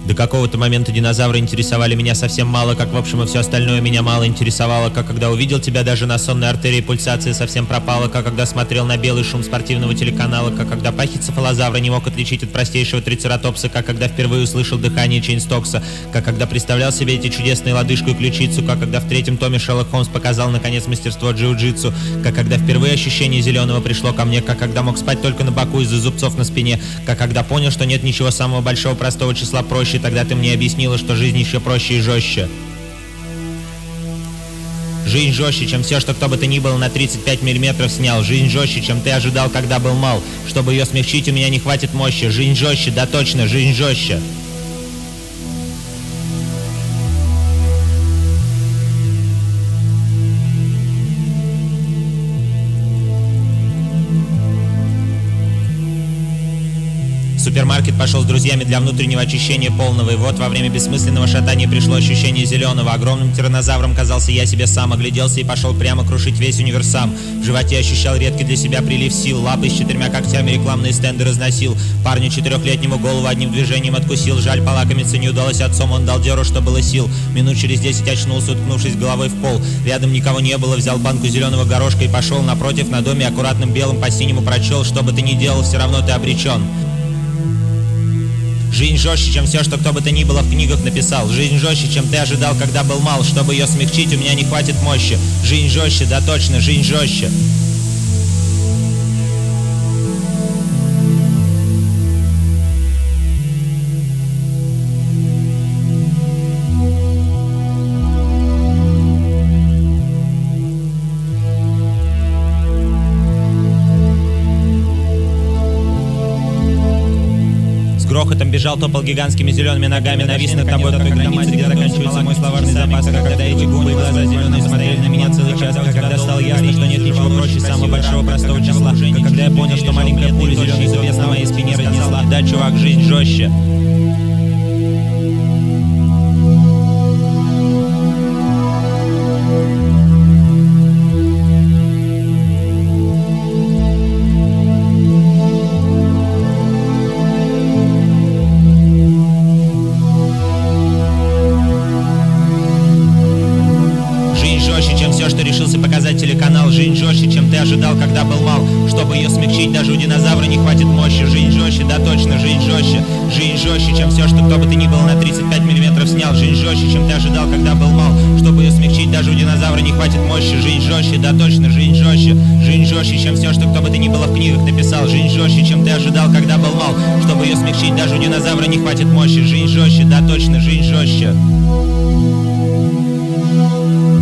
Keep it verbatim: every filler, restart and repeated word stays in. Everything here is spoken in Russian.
До какого-то момента динозавры интересовали меня совсем мало, как в общем и все остальное меня мало интересовало, как когда увидел тебя, даже на сонной артерии пульсация совсем пропала, как когда смотрел на белый шум спортивного телеканала, как когда пахицефалозавра не мог отличить от простейшего трицератопса, как когда впервые услышал дыхание Чейнстокса, как когда представлял себе эти чудесные лодыжку и ключицу, как когда в третьем томе Шерлок Холмс показал наконец мастерство джиу-джитсу, как когда впервые ощущение зеленого пришло ко мне, как когда мог спать только на боку из-за зубцов на спине, как когда понял, что нет ничего самого большого простого числа проще. Тогда ты мне объяснила, что жизнь еще проще и жестче. Жизнь жестче, чем все, что кто бы то ни было на тридцать пять миллиметров снял. Жизнь жестче, чем ты ожидал, когда был мал. Чтобы ее смягчить, у меня не хватит мощи. Жизнь жестче, да точно, жизнь жестче. Супермаркет пошел с друзьями для внутреннего очищения полного, и вот во время бессмысленного шатания пришло ощущение зеленого. Огромным тираннозавром казался я себе сам, огляделся и пошел прямо крушить весь универсам. В животе ощущал редкий для себя прилив сил, лапой с четырьмя когтями рекламные стенды разносил. Парню четырехлетнему голову одним движением откусил, жаль, полакомиться не удалось отцом, он дал дёру, что было сил. Минут через десять очнулся, уткнувшись головой в пол. Рядом никого не было, взял банку зеленого горошка и пошел напротив на доме аккуратным белым по синему прочел: что бы ты ни делал, все равно ты обречен. Жизнь жестче, чем все, что кто бы то ни было в книгах написал. Жизнь жестче, чем ты ожидал, когда был мал. Чтобы ее смягчить, у меня не хватит мощи. Жизнь жестче, да точно, жизнь жестче. Грохотом бежал, топал гигантскими зелеными ногами, навис над тобой, как граница, где заканчивается мой словарный запас. Когда эти губы и глаза зеленые смотрели на меня целый час, как когда стало ясно, что нет ничего проще самого большого простого числа, как когда я понял, что маленькая пуля зеленый зубец на моей спине разнесла: да, чувак, жизнь жестче. Телеканал. Жизнь жестче, чем ты ожидал, когда был мал. Чтобы ее смягчить, даже у динозавра не хватит мощи. Жизнь жестче, да точно, жизнь жестче. Жизнь жестче, чем все, что кто бы ты ни был на тридцать пять миллиметров снял. Жизнь жестче, чем ты ожидал, когда был мал. Чтобы ее смягчить, даже у динозавра не хватит мощи. Жизнь жестче, да точно, жизнь жестче. Жизнь жестче, чем все, что кто бы ты ни было в книгах написал. Жизнь жестче, чем ты ожидал, когда был мал. Чтобы ее смягчить, даже у динозавра не хватит мощи. Жизнь жестче, да точно, жизнь жестче.